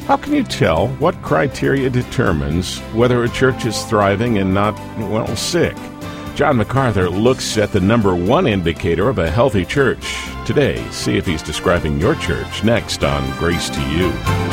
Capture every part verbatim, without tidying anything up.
How can you tell what criteria determines whether a church is thriving and not, well, sick? John MacArthur looks at the number one indicator of a healthy church today. See if he's describing your church next on Grace to You.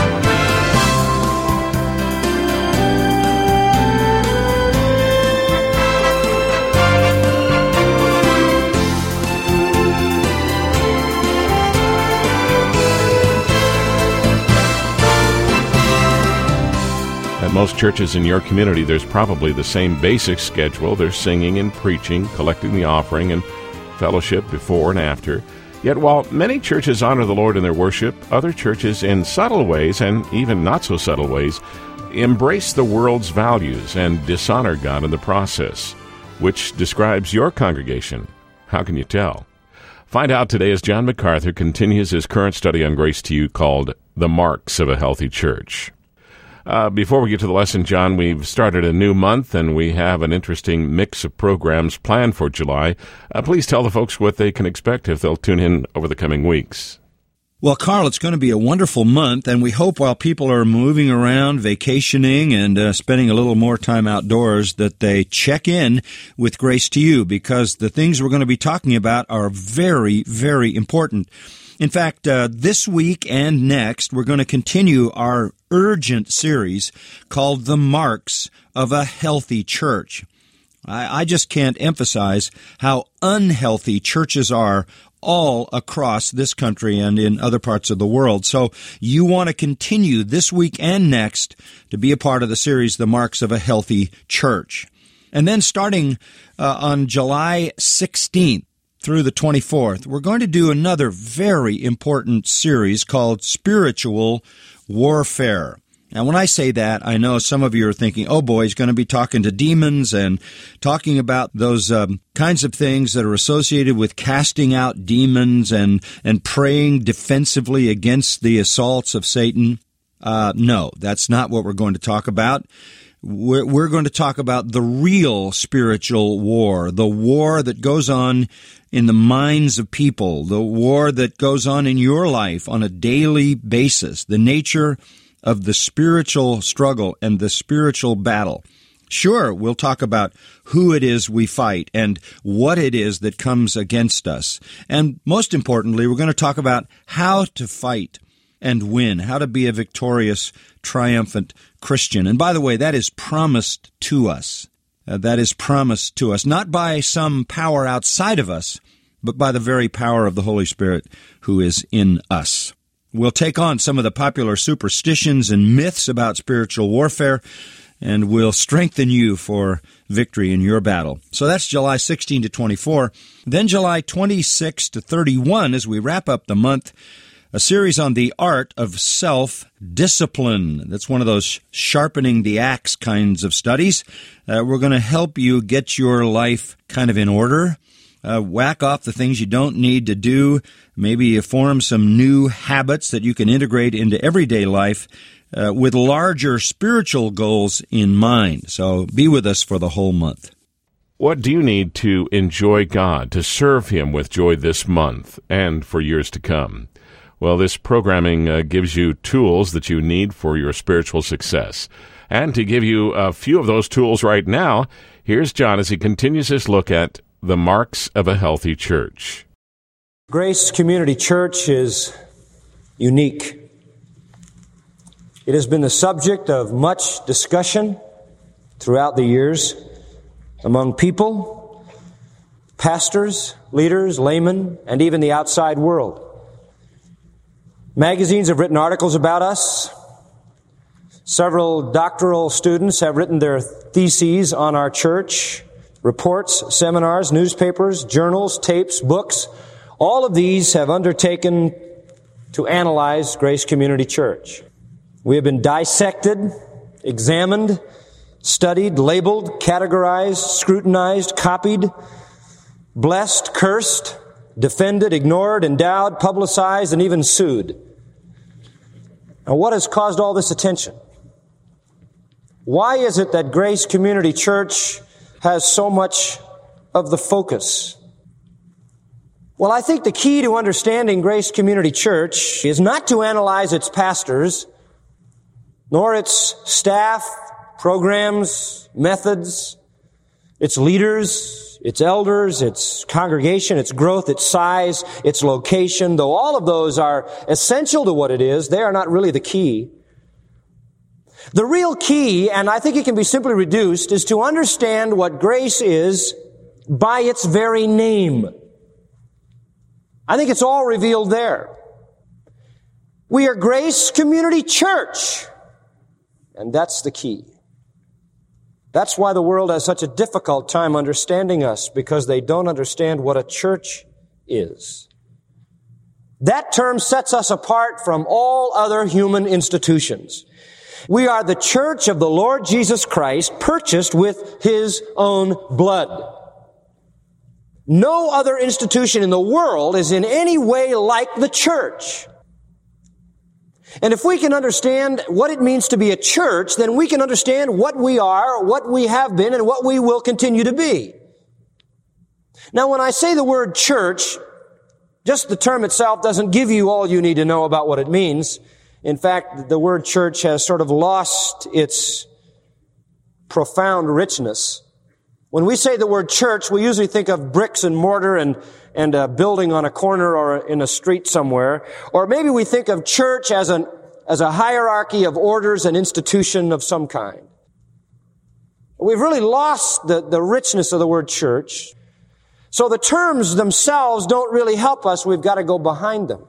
At most churches in your community, there's probably the same basic schedule. There's singing and preaching, collecting the offering, and fellowship before and after. Yet while many churches honor the Lord in their worship, other churches in subtle ways, and even not so subtle ways, embrace the world's values and dishonor God in the process. Which describes your congregation? How can you tell? Find out today as John MacArthur continues his current study on Grace to You called The Marks of a Healthy Church. Uh, before we get to the lesson, John, we've started a new month, and we have an interesting mix of programs planned for July. Uh, please tell the folks what they can expect if they'll tune in over the coming weeks. Well, Carl, it's going to be a wonderful month, and we hope while people are moving around, vacationing, and uh, spending a little more time outdoors, that they check in with Grace to You, because the things we're going to be talking about are very, very important. In fact, uh, this week and next, we're going to continue our urgent series called The Marks of a Healthy Church. I, I just can't emphasize how unhealthy churches are all across this country and in other parts of the world. So you want to continue this week and next to be a part of the series, The Marks of a Healthy Church. And then starting uh, on July sixteenth, through the twenty-fourth, we're going to do another very important series called Spiritual Warfare. Now, when I say that, I know some of you are thinking, oh boy, he's going to be talking to demons and talking about those um, kinds of things that are associated with casting out demons and, and praying defensively against the assaults of Satan. Uh, no, that's not what we're going to talk about. We're, we're going to talk about the real spiritual war, the war that goes on in the minds of people, the war that goes on in your life on a daily basis, the nature of the spiritual struggle and the spiritual battle. Sure, we'll talk about who it is we fight and what it is that comes against us. And most importantly, we're going to talk about how to fight and win, how to be a victorious, triumphant Christian. And by the way, that is promised to us. Uh, that is promised to us, not by some power outside of us, but by the very power of the Holy Spirit who is in us. We'll take on some of the popular superstitions and myths about spiritual warfare, and we'll strengthen you for victory in your battle. So that's July sixteenth to twenty-four. Then July twenty-sixth to thirty-one, as we wrap up the month, a series on the art of self-discipline. That's one of those sharpening the axe kinds of studies. Uh, we're going to help you get your life kind of in order, uh, whack off the things you don't need to do, maybe form some new habits that you can integrate into everyday life uh, with larger spiritual goals in mind. So be with us for the whole month. What do you need to enjoy God, to serve Him with joy this month and for years to come? Well, this programming uh, gives you tools that you need for your spiritual success. And to give you a few of those tools right now, here's John as he continues his look at the marks of a healthy church. Grace Community Church is unique. It has been the subject of much discussion throughout the years among people, pastors, leaders, laymen, and even the outside world. Magazines have written articles about us. Several doctoral students have written their theses on our church. Reports, seminars, newspapers, journals, tapes, books. All of these have undertaken to analyze Grace Community Church. We have been dissected, examined, studied, labeled, categorized, scrutinized, copied, blessed, cursed, defended, ignored, endowed, publicized, and even sued. Now, what has caused all this attention? Why is it that Grace Community Church has so much of the focus? Well, I think the key to understanding Grace Community Church is not to analyze its pastors nor its staff, programs, methods, its leaders, its elders, its congregation, its growth, its size, its location. Though all of those are essential to what it is, they are not really the key. The real key, and I think it can be simply reduced, is to understand what grace is by its very name. I think it's all revealed there. We are Grace Community Church, and that's the key. That's why the world has such a difficult time understanding us, because they don't understand what a church is. That term sets us apart from all other human institutions. We are the church of the Lord Jesus Christ, purchased with His own blood. No other institution in the world is in any way like the church. And if we can understand what it means to be a church, then we can understand what we are, what we have been, and what we will continue to be. Now, when I say the word church, just the term itself doesn't give you all you need to know about what it means. In fact, the word church has sort of lost its profound richness. When we say the word church, we usually think of bricks and mortar and, and a building on a corner or in a street somewhere. Or maybe we think of church as an, as a hierarchy of orders and institution of some kind. We've really lost the, the richness of the word church. So the terms themselves don't really help us. We've got to go behind them.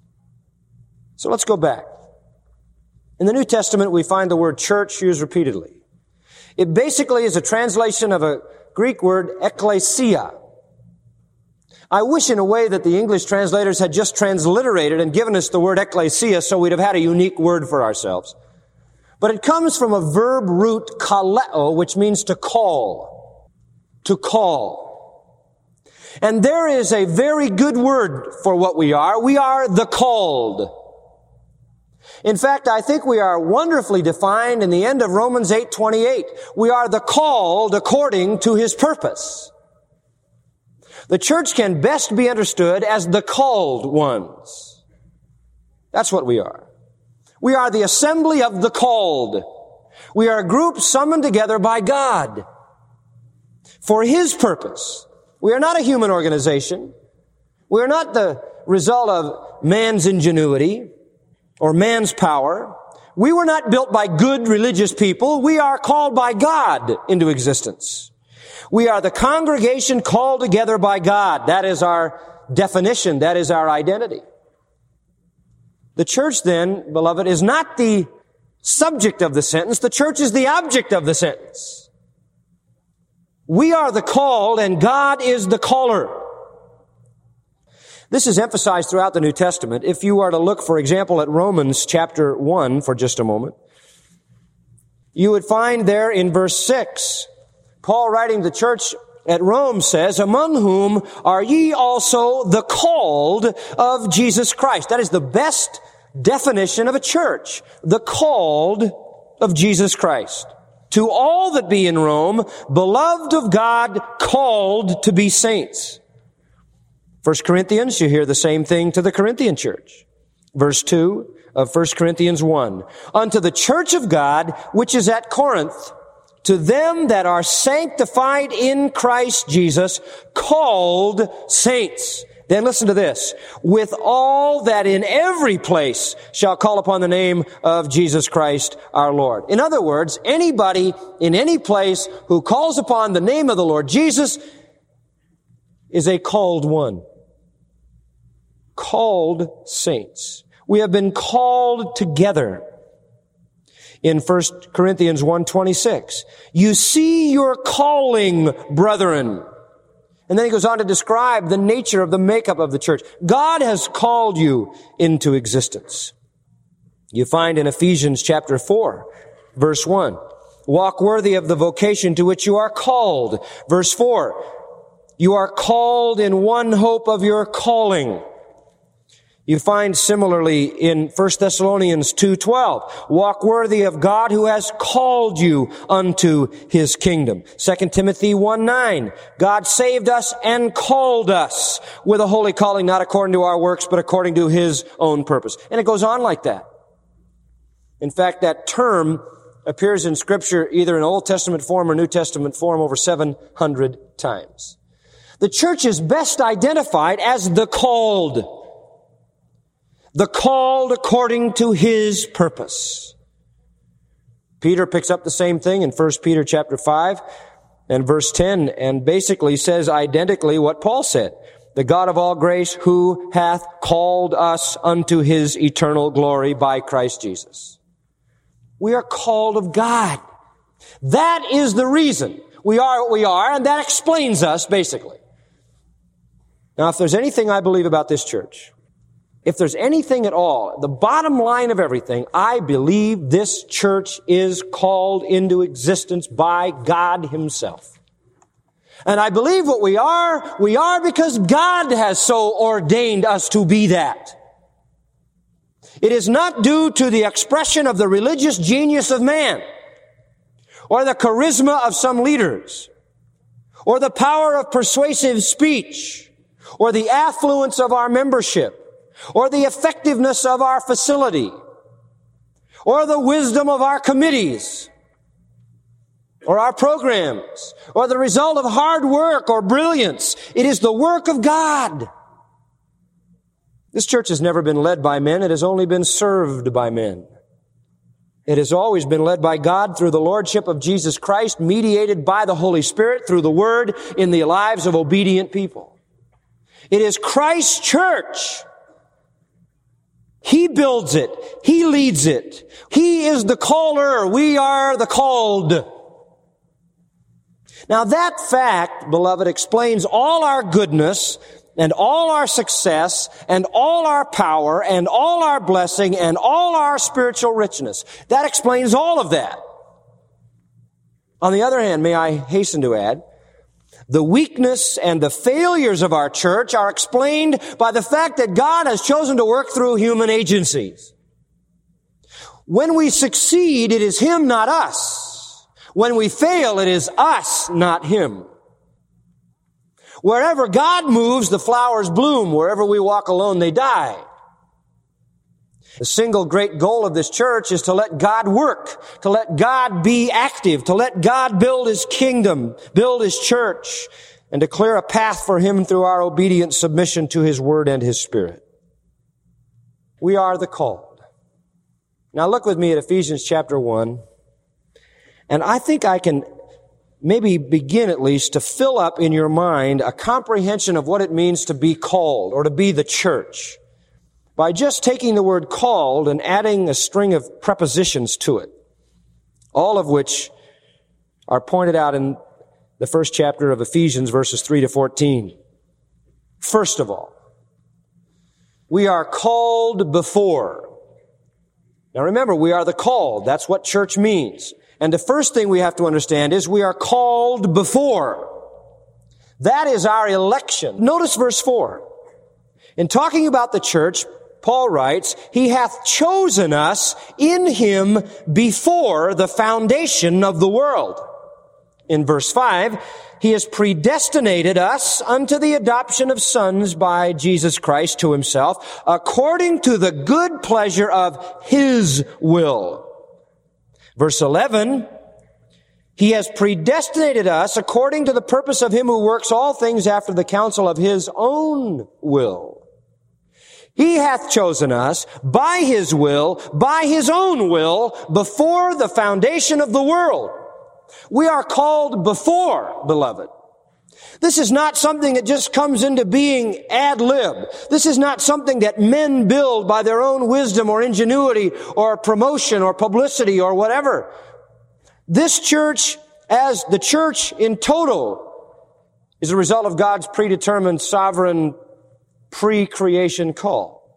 So let's go back. In the New Testament, we find the word church used repeatedly. It basically is a translation of a Greek word, ekklesia. I wish in a way that the English translators had just transliterated and given us the word ekklesia so we'd have had a unique word for ourselves. But it comes from a verb root, kaleo, which means to call. To call. And there is a very good word for what we are. We are the called. In fact, I think we are wonderfully defined in the end of Romans eight twenty-eight. We are the called according to His purpose. The church can best be understood as the called ones. That's what we are. We are the assembly of the called. We are a group summoned together by God for His purpose. We are not a human organization. We are not the result of man's ingenuity or man's power. We were not built by good religious people. We are called by God into existence. We are the congregation called together by God. That is our definition. That is our identity. The church then, beloved, is not the subject of the sentence. The church is the object of the sentence. We are the called and God is the caller. This is emphasized throughout the New Testament. If you are to look, for example, at Romans chapter one for just a moment, you would find there in verse six, Paul writing to the church at Rome says, among whom are ye also the called of Jesus Christ. That is the best definition of a church. The called of Jesus Christ. To all that be in Rome, beloved of God, called to be saints. First Corinthians, you hear the same thing to the Corinthian church. Verse two of First Corinthians one. Unto the church of God, which is at Corinth, to them that are sanctified in Christ Jesus, called saints. Then listen to this. With all that in every place shall call upon the name of Jesus Christ our Lord. In other words, anybody in any place who calls upon the name of the Lord Jesus is a called one. Called saints. We have been called together. In First Corinthians one twenty-six, you see your calling, brethren. And then he goes on to describe the nature of the makeup of the church. God has called you into existence. You find in Ephesians chapter four, verse one, walk worthy of the vocation to which you are called. Verse four, you are called in one hope of your calling. You find similarly in First Thessalonians two twelve, walk worthy of God who has called you unto His kingdom. Second Timothy one nine, God saved us and called us with a holy calling, not according to our works, but according to His own purpose. And it goes on like that. In fact, that term appears in Scripture either in Old Testament form or New Testament form over seven hundred times. The church is best identified as the called. The called according to His purpose. Peter picks up the same thing in First Peter chapter five and verse ten, and basically says identically what Paul said. The God of all grace, who hath called us unto His eternal glory by Christ Jesus. We are called of God. That is the reason we are what we are, and that explains us, basically. Now, if there's anything I believe about this church, if there's anything at all, the bottom line of everything, I believe this church is called into existence by God Himself. And I believe what we are, we are because God has so ordained us to be that. It is not due to the expression of the religious genius of man, or the charisma of some leaders, or the power of persuasive speech, or the affluence of our membership, or the effectiveness of our facility, or the wisdom of our committees, or our programs, or the result of hard work or brilliance. It is the work of God. This church has never been led by men. It has only been served by men. It has always been led by God through the lordship of Jesus Christ, mediated by the Holy Spirit through the Word in the lives of obedient people. It is Christ's church. He builds it. He leads it. He is the caller. We are the called. Now that fact, beloved, explains all our goodness and all our success and all our power and all our blessing and all our spiritual richness. That explains all of that. On the other hand, may I hasten to add, the weakness and the failures of our church are explained by the fact that God has chosen to work through human agencies. When we succeed, it is Him, not us. When we fail, it is us, not Him. Wherever God moves, the flowers bloom. Wherever we walk alone, they die. The single great goal of this church is to let God work, to let God be active, to let God build His kingdom, build His church, and to clear a path for Him through our obedient submission to His Word and His Spirit. We are the called. Now look with me at Ephesians chapter one, and I think I can maybe begin at least to fill up in your mind a comprehension of what it means to be called or to be the church by just taking the word called and adding a string of prepositions to it, all of which are pointed out in the first chapter of Ephesians, verses three to fourteen. First of all, we are called before. Now remember, we are the called. That's what church means. And the first thing we have to understand is we are called before. That is our election. Notice verse four. In talking about the church, Paul writes, He hath chosen us in Him before the foundation of the world. In verse five, He has predestinated us unto the adoption of sons by Jesus Christ to Himself, according to the good pleasure of His will. Verse eleven, He has predestinated us according to the purpose of Him who works all things after the counsel of His own will. He hath chosen us by His will, by His own will, before the foundation of the world. We are called before, beloved. This is not something that just comes into being ad lib. This is not something that men build by their own wisdom or ingenuity or promotion or publicity or whatever. This church, as the church in total, is a result of God's predetermined, sovereign, pre-creation call.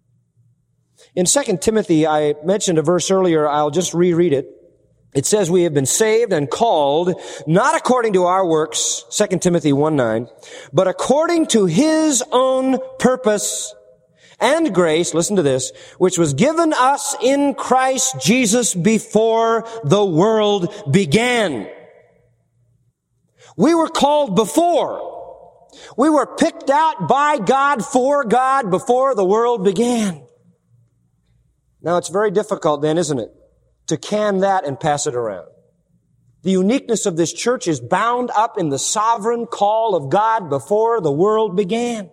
In Second Timothy, I mentioned a verse earlier. I'll just reread it. It says, we have been saved and called, not according to our works, Second Timothy one nine, but according to His own purpose and grace, listen to this, which was given us in Christ Jesus before the world began. We were called before. We were picked out by God for God before the world began. Now, it's very difficult then, isn't it, to can that and pass it around. The uniqueness of this church is bound up in the sovereign call of God before the world began.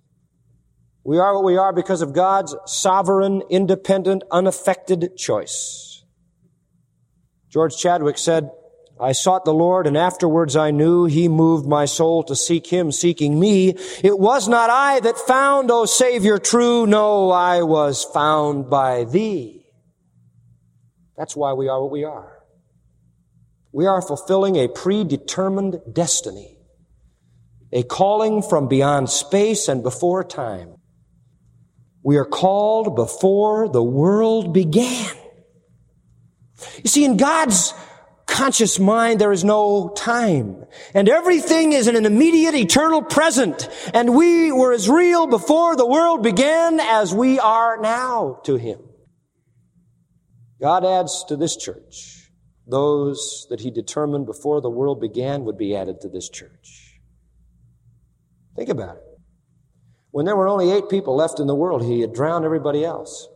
We are what we are because of God's sovereign, independent, unaffected choice. George Chadwick said, I sought the Lord, and afterwards I knew He moved my soul to seek Him, seeking me. It was not I that found, O Savior true, no, I was found by Thee. That's why we are what we are. We are fulfilling a predetermined destiny, a calling from beyond space and before time. We are called before the world began. You see, in God's conscious mind, there is no time. And everything is in an immediate, eternal present. And we were as real before the world began as we are now to Him. God adds to this church those that He determined before the world began would be added to this church. Think about it. When there were only eight people left in the world, He had drowned everybody else.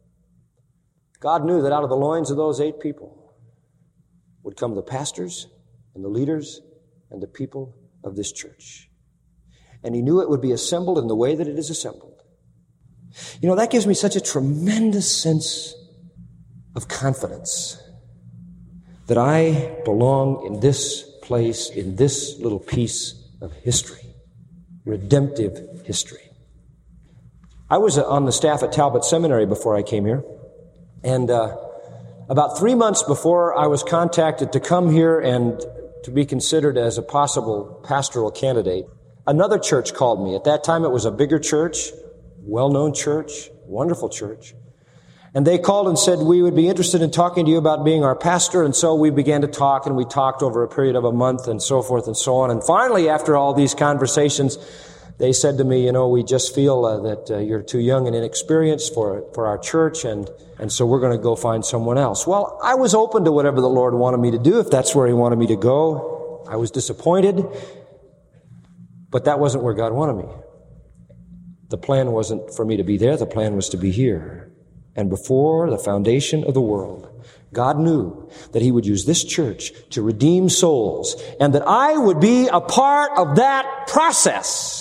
God knew that out of the loins of those eight people would come the pastors and the leaders and the people of this church. And He knew it would be assembled in the way that it is assembled. You know, that gives me such a tremendous sense of confidence that I belong in this place, in this little piece of history, redemptive history. I was on the staff at Talbot Seminary before I came here, and uh, about three months before I was contacted to come here and to be considered as a possible pastoral candidate, another church called me. At that time, it was a bigger church, well-known church, wonderful church. And they called and said, we would be interested in talking to you about being our pastor. And so we began to talk, and we talked over a period of a month and so forth and so on. And finally, after all these conversations, they said to me, you know, we just feel uh, that uh, you're too young and inexperienced for for our church, and, and so we're going to go find someone else. Well, I was open to whatever the Lord wanted me to do, if that's where He wanted me to go. I was disappointed, but that wasn't where God wanted me. The plan wasn't for me to be there. The plan was to be here. And before the foundation of the world, God knew that He would use this church to redeem souls, and that I would be a part of that process.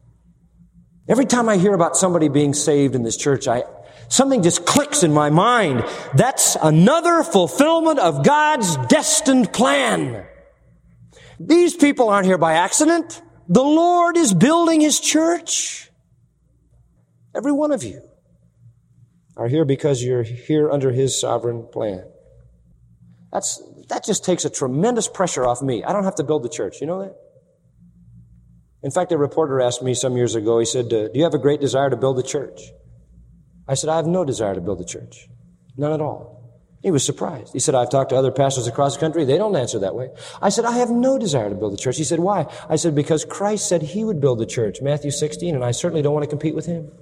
Every time I hear about somebody being saved in this church, I, something just clicks in my mind. That's another fulfillment of God's destined plan. These people aren't here by accident. The Lord is building His church. Every one of you are here because you're here under His sovereign plan. That's, that just takes a tremendous pressure off me. I don't have to build the church. You know that? In fact, a reporter asked me some years ago, he said, do you have a great desire to build a church? I said, I have no desire to build a church. None at all. He was surprised. He said, I've talked to other pastors across the country. They don't answer that way. I said, I have no desire to build a church. He said, why? I said, because Christ said He would build the church, Matthew sixteen, and I certainly don't want to compete with Him.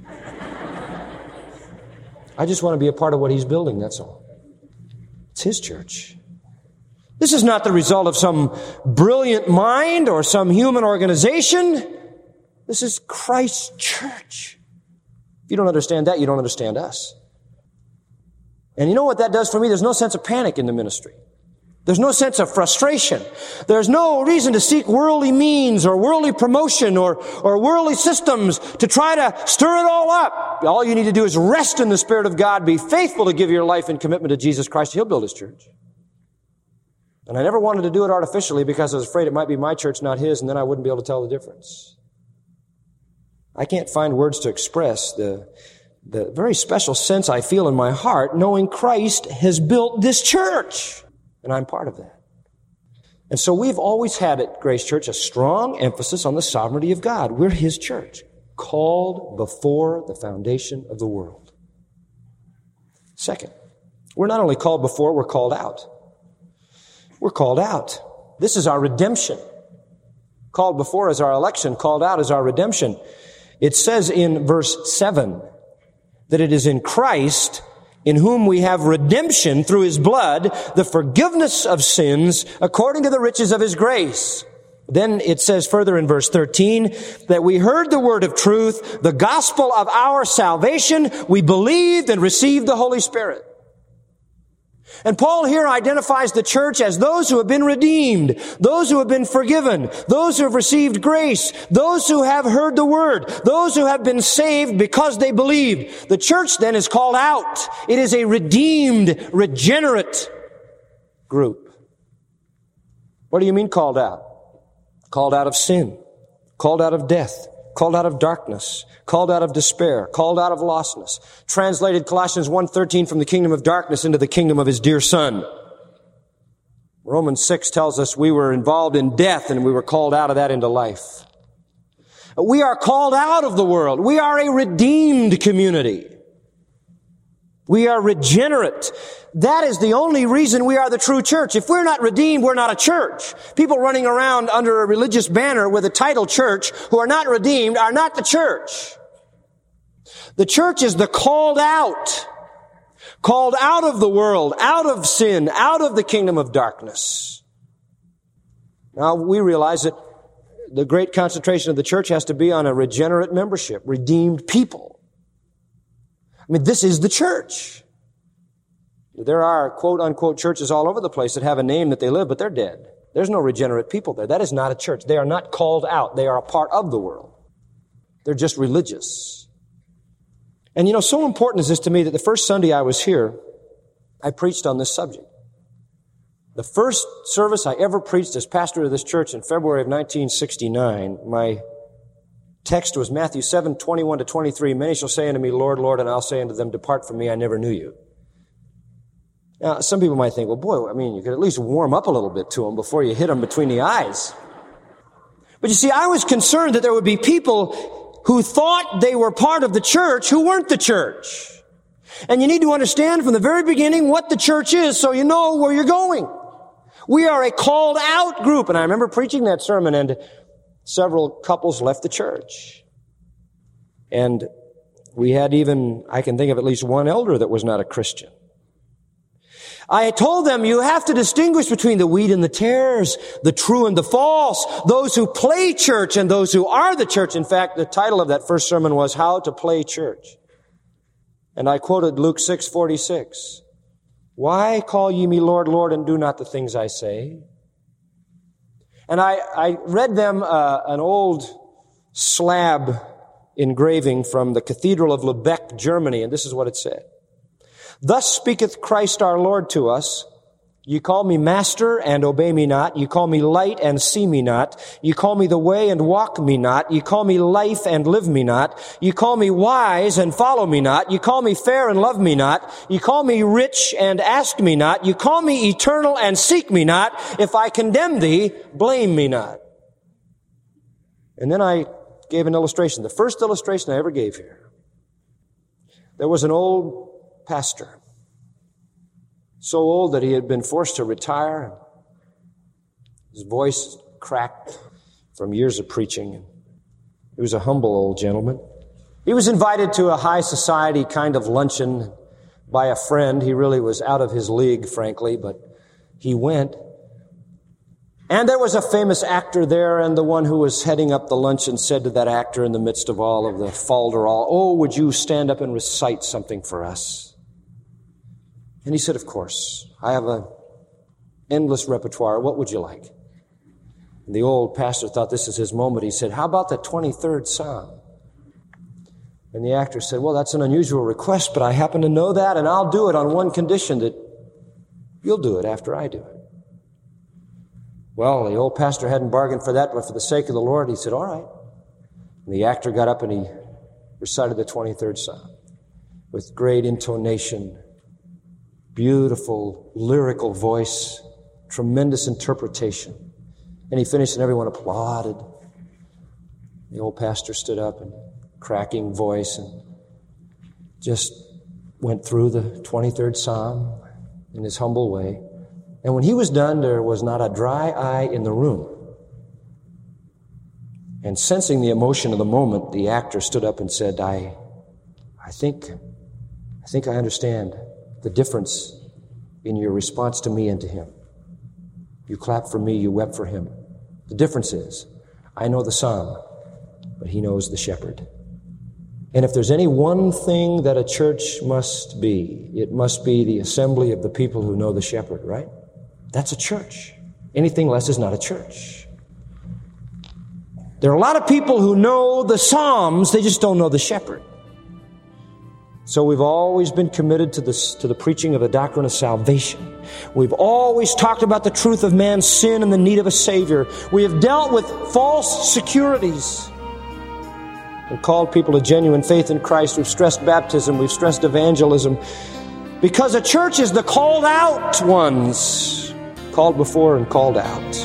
I just want to be a part of what He's building, that's all. It's His church. This is not the result of some brilliant mind or some human organization. This is Christ's church. If you don't understand that, you don't understand us. And you know what that does for me? There's no sense of panic in the ministry. There's no sense of frustration. There's no reason to seek worldly means or worldly promotion or, or worldly systems to try to stir it all up. All you need to do is rest in the Spirit of God, be faithful to give your life in commitment to Jesus Christ. He'll build His church. And I never wanted to do it artificially because I was afraid it might be my church, not His, and then I wouldn't be able to tell the difference. I can't find words to express the, the very special sense I feel in my heart knowing Christ has built this church. And I'm part of that. And so we've always had at Grace Church a strong emphasis on the sovereignty of God. We're His church, called before the foundation of the world. Second, we're not only called before, we're called out. We're called out. This is our redemption. Called before is our election. Called out is our redemption. It says in verse seven that it is in Christ in whom we have redemption through His blood, the forgiveness of sins according to the riches of His grace. Then it says further in verse thirteen that we heard the word of truth, the gospel of our salvation. We believed and received the Holy Spirit. And Paul here identifies the church as those who have been redeemed, those who have been forgiven, those who have received grace, those who have heard the word, those who have been saved because they believed. The church then is called out. It is a redeemed, regenerate group. What do you mean called out? Called out of sin, called out of death, called out of darkness, called out of despair, called out of lostness. Translated Colossians one thirteen from the kingdom of darkness into the kingdom of his dear Son. Romans six tells us we were involved in death and we were called out of that into life. We are called out of the world. We are a redeemed community. We are regenerate. That is the only reason we are the true church. If we're not redeemed, we're not a church. People running around under a religious banner with a title church who are not redeemed are not the church. The church is the called out, called out of the world, out of sin, out of the kingdom of darkness. Now, we realize that the great concentration of the church has to be on a regenerate membership, redeemed people. I mean, this is the church. There are quote-unquote churches all over the place that have a name that they live, but they're dead. There's no regenerate people there. That is not a church. They are not called out. They are a part of the world. They're just religious. And you know, so important is this to me that the first Sunday I was here, I preached on this subject. The first service I ever preached as pastor of this church in February of nineteen sixty-nine, my text was Matthew seven, twenty-one to twenty-three. Many shall say unto me, Lord, Lord, and I'll say unto them, depart from me, I never knew you. Now, some people might think, well, boy, I mean, you could at least warm up a little bit to them before you hit them between the eyes. But you see, I was concerned that there would be people who thought they were part of the church who weren't the church. And you need to understand from the very beginning what the church is so you know where you're going. We are a called out group. And I remember preaching that sermon and several couples left the church. And we had even, I can think of at least one elder that was not a Christian. I told them you have to distinguish between the wheat and the tares, the true and the false, those who play church and those who are the church. In fact, the title of that first sermon was How to Play Church. And I quoted Luke six forty-six. Why call ye me Lord, Lord, and do not the things I say? And I, I read them uh, an old slab engraving from the Cathedral of Lubeck, Germany, and this is what it said. Thus speaketh Christ our Lord to us, ye call me master and obey me not. Ye call me light and see me not. Ye call me the way and walk me not. Ye call me life and live me not. Ye call me wise and follow me not. Ye call me fair and love me not. Ye call me rich and ask me not. Ye call me eternal and seek me not. If I condemn thee, blame me not. And then I gave an illustration, the first illustration I ever gave here. There was an old pastor, so old that he had been forced to retire. His voice cracked from years of preaching. He was a humble old gentleman. He was invited to a high society kind of luncheon by a friend. He really was out of his league, frankly, but he went. And there was a famous actor there, and the one who was heading up the luncheon said to that actor in the midst of all of the falderall, oh, would you stand up and recite something for us? And he said, of course, I have an endless repertoire. What would you like? And the old pastor thought this is his moment. He said, how about the twenty-third Psalm? And the actor said, well, that's an unusual request, but I happen to know that, and I'll do it on one condition, that you'll do it after I do it. Well, the old pastor hadn't bargained for that, but for the sake of the Lord, he said, all right. And the actor got up and he recited the twenty-third Psalm with great intonation, beautiful, lyrical voice, tremendous interpretation. And he finished and everyone applauded. The old pastor stood up and cracking voice and just went through the twenty-third Psalm in his humble way. And when he was done, there was not a dry eye in the room. And sensing the emotion of the moment, the actor stood up and said, I, I think, I think I understand the difference in your response to me and to him. You clapped for me, you wept for him. The difference is, I know the psalm, but he knows the shepherd. And if there's any one thing that a church must be, it must be the assembly of the people who know the shepherd, right? That's a church. Anything less is not a church. There are a lot of people who know the Psalms, they just don't know the shepherd. So we've always been committed to this, to the preaching of the doctrine of salvation. We've always talked about the truth of man's sin and the need of a Savior. We have dealt with false securities and called people to genuine faith in Christ. We've stressed baptism. We've stressed evangelism. Because a church is the called out ones, called before and called out.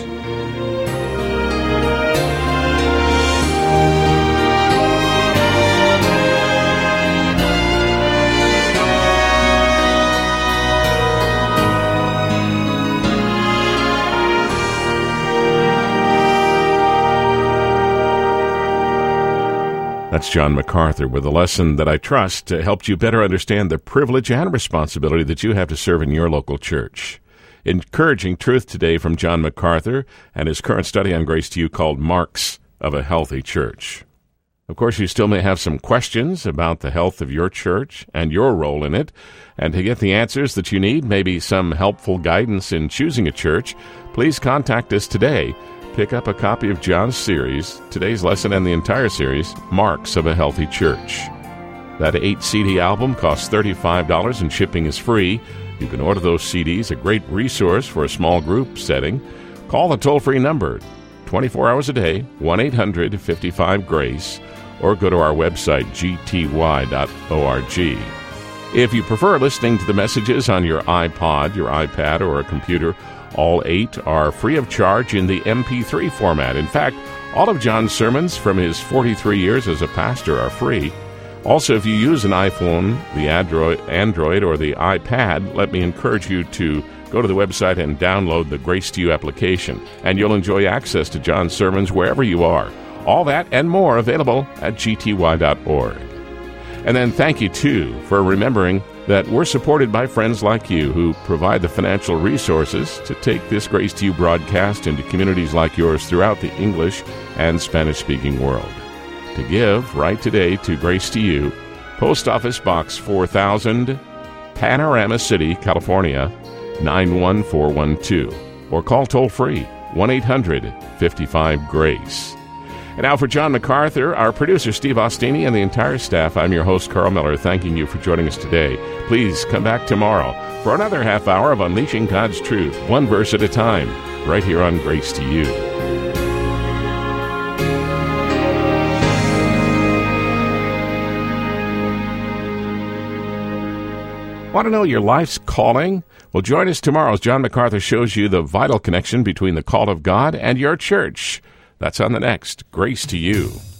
That's John MacArthur with a lesson that I trust helped you better understand the privilege and responsibility that you have to serve in your local church. Encouraging truth today from John MacArthur and his current study on Grace to You called Marks of a Healthy Church. Of course, you still may have some questions about the health of your church and your role in it. And to get the answers that you need, maybe some helpful guidance in choosing a church, please contact us today. Pick up a copy of John's series, today's lesson and the entire series, Marks of a Healthy Church. That eight C D album costs thirty-five dollars and shipping is free. You can order those C Ds, a great resource for a small group setting. Call the toll-free number, twenty-four hours a day, one eight hundred fifty-five GRACE, or go to our website, g t y dot org. If you prefer listening to the messages on your iPod, your iPad, or a computer, all eight are free of charge in the M P three format. In fact, all of John's sermons from his forty-three years as a pastor are free. Also, if you use an iPhone, the Android, Android or the iPad, let me encourage you to go to the website and download the Grace to You application, and you'll enjoy access to John's sermons wherever you are. All that and more available at g t y dot org. And then thank you, too, for remembering that we're supported by friends like you who provide the financial resources to take this Grace to You broadcast into communities like yours throughout the English and Spanish-speaking world. To give, write today to Grace to You, Post Office Box four thousand, Panorama City, California, nine one four one two, or call toll-free one eight hundred fifty-five GRACE. And now for John MacArthur, our producer Steve Ostini, and the entire staff, I'm your host Carl Miller, thanking you for joining us today. Please come back tomorrow for another half hour of Unleashing God's Truth, one verse at a time, right here on Grace to You. Want to know your life's calling? Well, join us tomorrow as John MacArthur shows you the vital connection between the call of God and your church. That's on the next Grace to You.